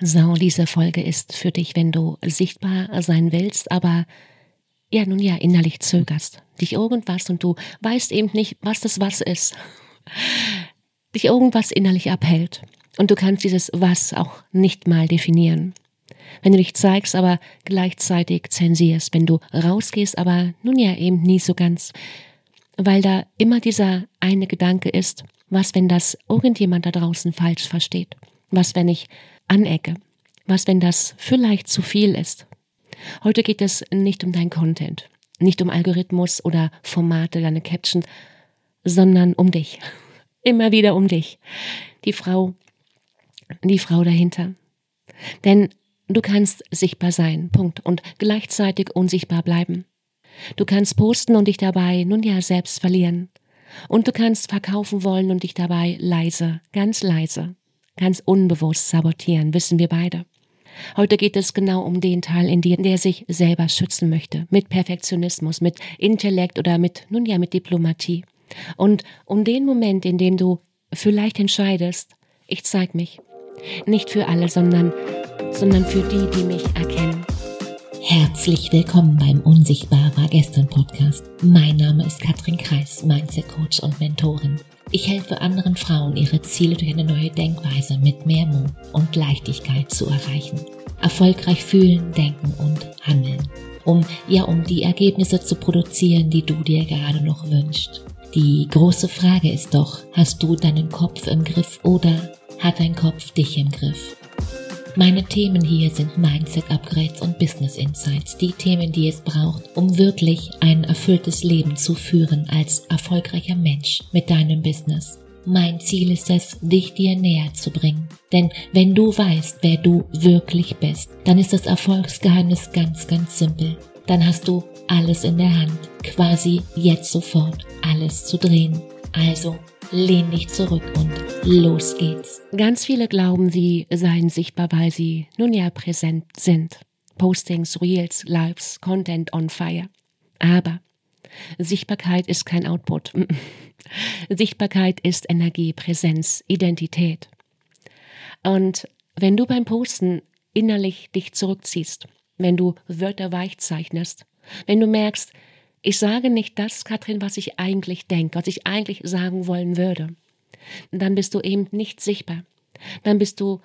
So, diese Folge ist für dich, wenn du sichtbar sein willst, aber innerlich zögerst. Dich irgendwas und du weißt eben nicht, was das Was ist. Dich irgendwas innerlich abhält. Und du kannst dieses Was auch nicht mal definieren. Wenn du dich zeigst, aber gleichzeitig zensierst. Wenn du rausgehst, aber eben nie so ganz. Weil da immer dieser eine Gedanke ist, was, wenn das irgendjemand da draußen falsch versteht? Was, wenn ich anecke? Was, wenn das vielleicht zu viel ist? Heute geht es nicht um dein Content, nicht um Algorithmus oder Formate, deine Caption, sondern um dich. Immer wieder um dich. Die Frau dahinter. Denn du kannst sichtbar sein, Punkt. Und gleichzeitig unsichtbar bleiben. Du kannst posten und dich dabei selbst verlieren. Und du kannst verkaufen wollen und dich dabei leise, ganz unbewusst sabotieren, wissen wir beide. Heute geht es genau um den Teil in dir, der sich selber schützen möchte. Mit Perfektionismus, mit Intellekt oder mit Diplomatie. Und um den Moment, in dem du vielleicht entscheidest, ich zeig mich. Nicht für alle, sondern für die, die mich erkennen. Herzlich willkommen beim Unsichtbar war gestern Podcast. Mein Name ist Katrin Kreis, Mindset Coach und Mentorin. Ich helfe anderen Frauen, ihre Ziele durch eine neue Denkweise mit mehr Mut und Leichtigkeit zu erreichen. Erfolgreich fühlen, denken und handeln. Um die Ergebnisse zu produzieren, die du dir gerade noch wünschst. Die große Frage ist doch, hast du deinen Kopf im Griff oder hat dein Kopf dich im Griff? Meine Themen hier sind Mindset-Upgrades und Business-Insights, die Themen, die es braucht, um wirklich ein erfülltes Leben zu führen als erfolgreicher Mensch mit deinem Business. Mein Ziel ist es, dich dir näher zu bringen. Denn wenn du weißt, wer du wirklich bist, dann ist das Erfolgsgeheimnis ganz simpel. Dann hast du alles in der Hand, quasi jetzt sofort alles zu drehen. Also lehn dich zurück und los geht's. Ganz viele glauben, sie seien sichtbar, weil sie präsent sind. Postings, Reels, Lives, Content on fire. Aber Sichtbarkeit ist kein Output. Sichtbarkeit ist Energie, Präsenz, Identität. Und wenn du beim Posten innerlich dich zurückziehst, wenn du Wörter weich zeichnest, wenn du merkst, ich sage nicht das, Katrin, was ich eigentlich denke, was ich eigentlich sagen wollen würde, dann bist du eben nicht sichtbar. Dann bist du,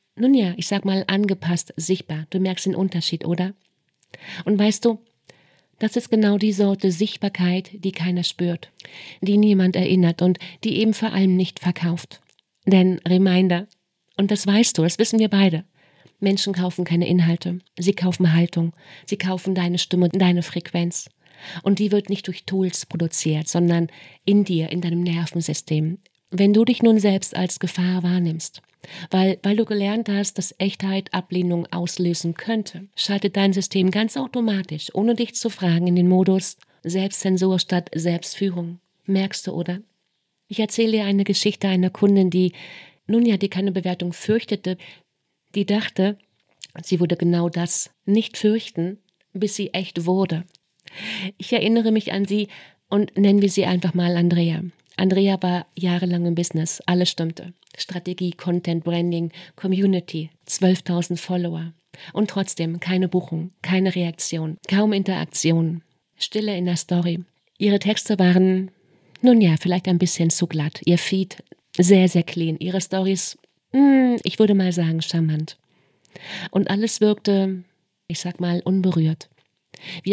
angepasst sichtbar. Du merkst den Unterschied, oder? Und weißt du, das ist genau die Sorte Sichtbarkeit, die keiner spürt, die niemand erinnert und die eben vor allem nicht verkauft. Denn Reminder, und das weißt du, das wissen wir beide, Menschen kaufen keine Inhalte, sie kaufen Haltung, sie kaufen deine Stimme, deine Frequenz. Und die wird nicht durch Tools produziert, sondern in dir, in deinem Nervensystem. Wenn du dich nun selbst als Gefahr wahrnimmst, weil du gelernt hast, dass Echtheit Ablehnung auslösen könnte, schaltet dein System ganz automatisch, ohne dich zu fragen, in den Modus Selbstzensur statt Selbstführung. Merkst du, oder? Ich erzähle dir eine Geschichte einer Kundin, die keine Bewertung fürchtete, die dachte, sie würde genau das nicht fürchten, bis sie echt wurde. Ich erinnere mich an sie und nennen wir sie einfach mal Andrea. Andrea war jahrelang im Business, alles stimmte. Strategie, Content, Branding, Community, 12.000 Follower. Und trotzdem keine Buchung, keine Reaktion, kaum Interaktion, Stille in der Story. Ihre Texte waren, vielleicht ein bisschen zu glatt. Ihr Feed sehr clean. Ihre Stories, ich würde mal sagen, charmant. Und alles wirkte, unberührt. Wie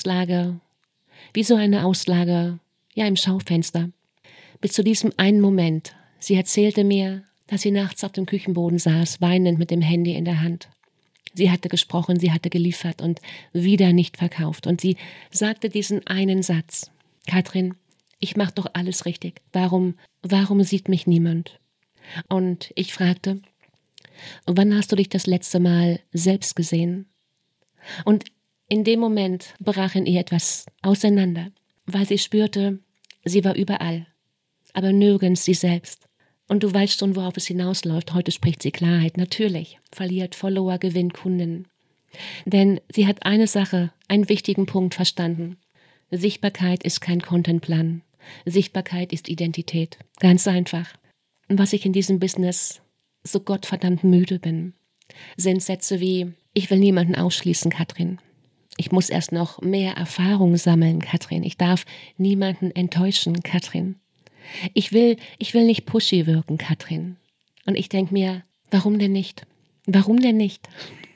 so eine Auslage, im Schaufenster. Bis zu diesem einen Moment. Sie erzählte mir, dass sie nachts auf dem Küchenboden saß, weinend mit dem Handy in der Hand. Sie hatte gesprochen, sie hatte geliefert und wieder nicht verkauft. Und sie sagte diesen einen Satz. Katrin, ich mache doch alles richtig. Warum sieht mich niemand? Und ich fragte, wann hast du dich das letzte Mal selbst gesehen? Und in dem Moment brach in ihr etwas auseinander, weil sie spürte, sie war überall, aber nirgends sie selbst. Und du weißt schon, worauf es hinausläuft. Heute spricht sie Klarheit. Natürlich verliert Follower, gewinnt Kunden. Denn sie hat eine Sache, einen wichtigen Punkt verstanden. Sichtbarkeit ist kein Contentplan. Sichtbarkeit ist Identität. Ganz einfach. Und was ich in diesem Business so gottverdammt müde bin. sind Sätze wie: Ich will niemanden ausschließen, Katrin. Ich muss erst noch mehr Erfahrung sammeln, Katrin. Ich darf niemanden enttäuschen, Katrin. Ich will nicht pushy wirken, Katrin. Und ich denke mir, warum denn nicht? Warum denn nicht?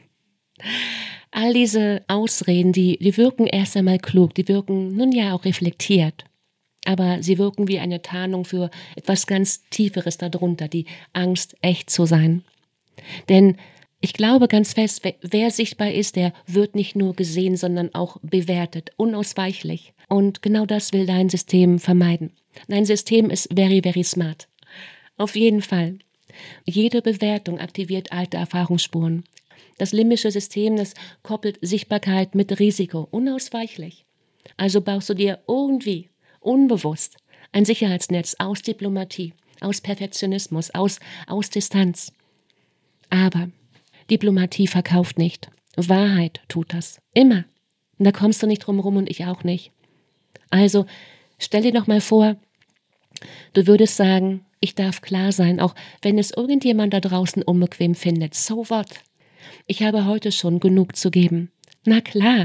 All diese Ausreden, die wirken erst einmal klug, die wirken nun ja auch reflektiert. Aber sie wirken wie eine Tarnung für etwas ganz Tieferes darunter, die Angst, echt zu sein. Denn ich glaube ganz fest, wer sichtbar ist, der wird nicht nur gesehen, sondern auch bewertet, unausweichlich. Und genau das will dein System vermeiden. Dein System ist very, very smart. Auf jeden Fall. Jede Bewertung aktiviert alte Erfahrungsspuren. Das limbische System, das koppelt Sichtbarkeit mit Risiko, unausweichlich. Also baust du dir irgendwie, unbewusst, ein Sicherheitsnetz aus Diplomatie, aus Perfektionismus, aus Distanz. Aber Diplomatie verkauft nicht. Wahrheit tut das. Immer. Und da kommst du nicht drum rum und ich auch nicht. Also stell dir doch mal vor, du würdest sagen, ich darf klar sein, auch wenn es irgendjemand da draußen unbequem findet. So what? Ich habe heute schon genug zu geben. Na klar,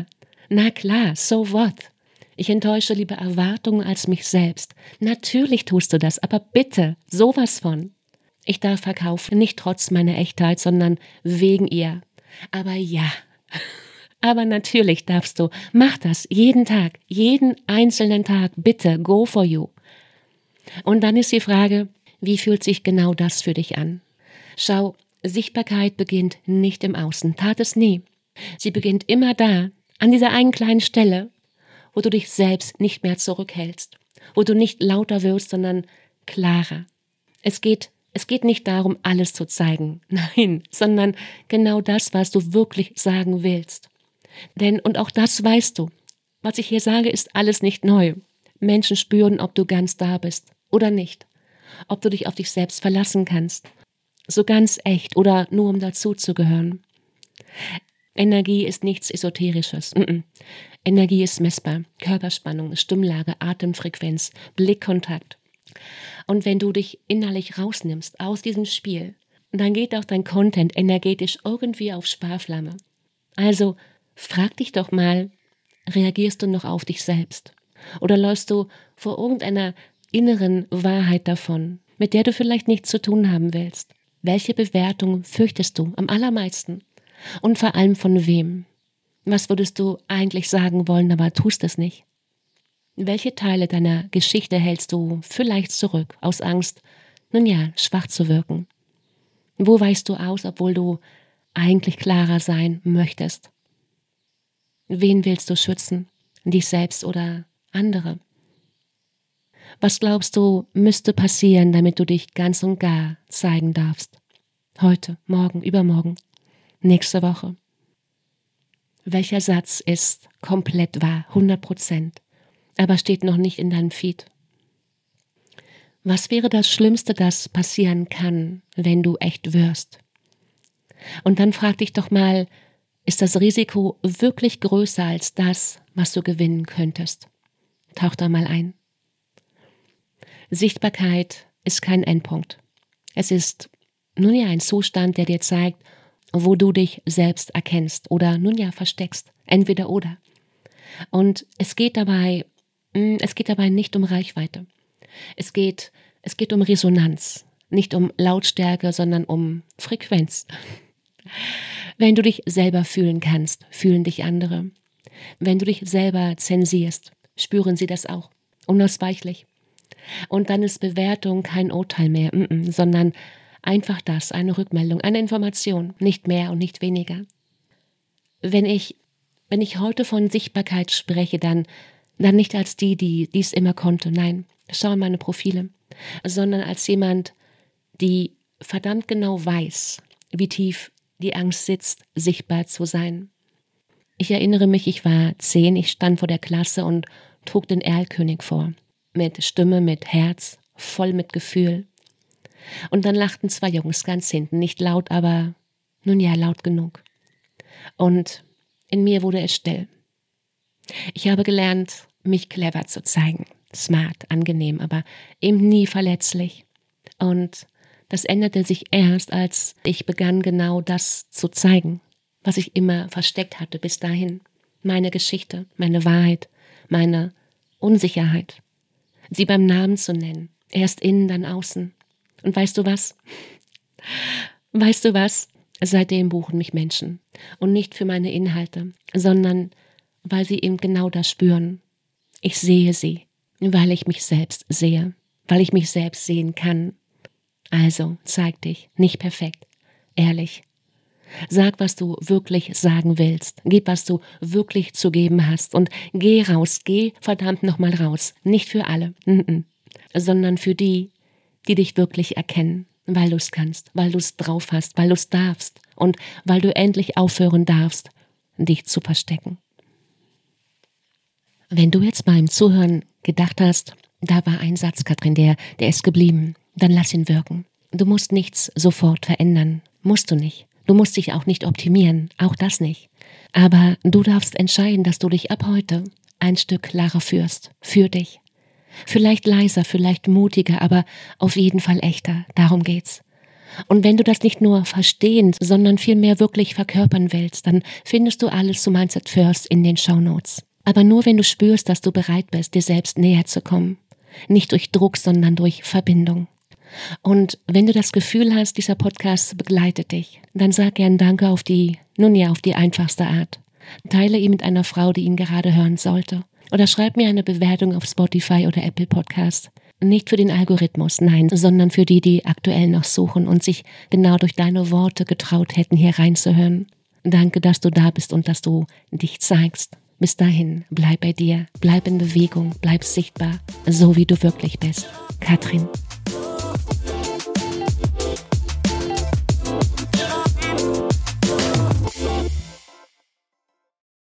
so what? Ich enttäusche lieber Erwartungen als mich selbst. Natürlich tust du das, aber bitte, sowas von. Ich darf verkaufen, nicht trotz meiner Echtheit, sondern wegen ihr. Aber ja, aber natürlich darfst du. Mach das jeden Tag, jeden einzelnen Tag. Bitte, go for you. Und dann ist die Frage, wie fühlt sich genau das für dich an? Schau, Sichtbarkeit beginnt nicht im Außen, tat es nie. Sie beginnt immer da, an dieser einen kleinen Stelle, wo du dich selbst nicht mehr zurückhältst, wo du nicht lauter wirst, sondern klarer. Es geht nicht darum, alles zu zeigen, nein, sondern genau das, was du wirklich sagen willst. Denn, und auch das weißt du, was ich hier sage, ist alles nicht neu. Menschen spüren, ob du ganz da bist oder nicht, ob du dich auf dich selbst verlassen kannst, so ganz echt oder nur um dazuzugehören. Energie ist nichts Esoterisches. Energie ist messbar. Körperspannung, Stimmlage, Atemfrequenz, Blickkontakt. Und wenn du dich innerlich rausnimmst aus diesem Spiel, dann geht auch dein Content energetisch irgendwie auf Sparflamme. Also frag dich doch mal, reagierst du noch auf dich selbst? Oder läufst du vor irgendeiner inneren Wahrheit davon, mit der du vielleicht nichts zu tun haben willst? Welche Bewertung fürchtest du am allermeisten? Und vor allem von wem? Was würdest du eigentlich sagen wollen, aber tust es nicht? Welche Teile deiner Geschichte hältst du vielleicht zurück, aus Angst, nun ja, schwach zu wirken? Wo weichst du aus, obwohl du eigentlich klarer sein möchtest? Wen willst du schützen? Dich selbst oder andere? Was glaubst du, müsste passieren, damit du dich ganz und gar zeigen darfst? Heute, morgen, übermorgen, nächste Woche. Welcher Satz ist komplett wahr, 100%, aber steht noch nicht in deinem Feed? Was wäre das Schlimmste, das passieren kann, wenn du echt wirst? Und dann frag dich doch mal, ist das Risiko wirklich größer als das, was du gewinnen könntest? Tauch da mal ein. Sichtbarkeit ist kein Endpunkt. Es ist nun ja ein Zustand, der dir zeigt, wo du dich selbst erkennst oder nun ja versteckst. Entweder oder. Und es geht dabei nicht um Reichweite. Es geht um Resonanz. Nicht um Lautstärke, sondern um Frequenz. Wenn du dich selber fühlen kannst, fühlen dich andere. Wenn du dich selber zensierst, spüren sie das auch. Unausweichlich. Und dann ist Bewertung kein Urteil mehr, sondern einfach das, eine Rückmeldung, eine Information, nicht mehr und nicht weniger. Wenn ich heute von Sichtbarkeit spreche, dann nicht als die es immer konnte, nein, schau in meine Profile, sondern als jemand, die verdammt genau weiß, wie tief die Angst sitzt, sichtbar zu sein. Ich erinnere mich, ich war 10, ich stand vor der Klasse und trug den Erlkönig vor. Mit Stimme, mit Herz, voll mit Gefühl. Und dann lachten 2 Jungs ganz hinten, nicht laut, aber nun ja, laut genug. Und in mir wurde es still. Ich habe gelernt, mich clever zu zeigen. Smart, angenehm, aber eben nie verletzlich. Und Das änderte sich erst, als ich begann, genau das zu zeigen, was ich immer versteckt hatte bis dahin. Meine Geschichte, meine Wahrheit, meine Unsicherheit. Sie beim Namen zu nennen. Erst innen, dann außen. Und weißt du was? Seitdem buchen mich Menschen. Und nicht für meine Inhalte, sondern weil sie eben genau das spüren. Ich sehe sie, weil ich mich selbst sehe, weil ich mich selbst sehen kann. Also zeig dich, nicht perfekt, ehrlich. Sag, was du wirklich sagen willst. Gib, was du wirklich zu geben hast. Und geh raus, geh verdammt nochmal raus. Nicht für alle, sondern für die, die dich wirklich erkennen. Weil du es kannst, weil du es drauf hast, weil du es darfst und weil du endlich aufhören darfst, dich zu verstecken. Wenn du jetzt beim Zuhören gedacht hast, da war ein Satz, Katrin, der ist geblieben, dann lass ihn wirken. Du musst nichts sofort verändern, musst du nicht. Du musst dich auch nicht optimieren, auch das nicht. Aber du darfst entscheiden, dass du dich ab heute ein Stück klarer führst, für dich. Vielleicht leiser, vielleicht mutiger, aber auf jeden Fall echter. Darum geht's. Und wenn du das nicht nur verstehen, sondern vielmehr wirklich verkörpern willst, dann findest du alles zu Mindset First in den Shownotes. Aber nur wenn du spürst, dass du bereit bist, dir selbst näher zu kommen. Nicht durch Druck, sondern durch Verbindung. Und wenn du das Gefühl hast, dieser Podcast begleitet dich, dann sag gern Danke auf die einfachste Art. Teile ihn mit einer Frau, die ihn gerade hören sollte. Oder schreib mir eine Bewertung auf Spotify oder Apple Podcast. Nicht für den Algorithmus, nein, sondern für die, die aktuell noch suchen und sich genau durch deine Worte getraut hätten, hier reinzuhören. Danke, dass du da bist und dass du dich zeigst. Bis dahin, bleib bei dir, bleib in Bewegung, bleib sichtbar, so wie du wirklich bist. Katrin.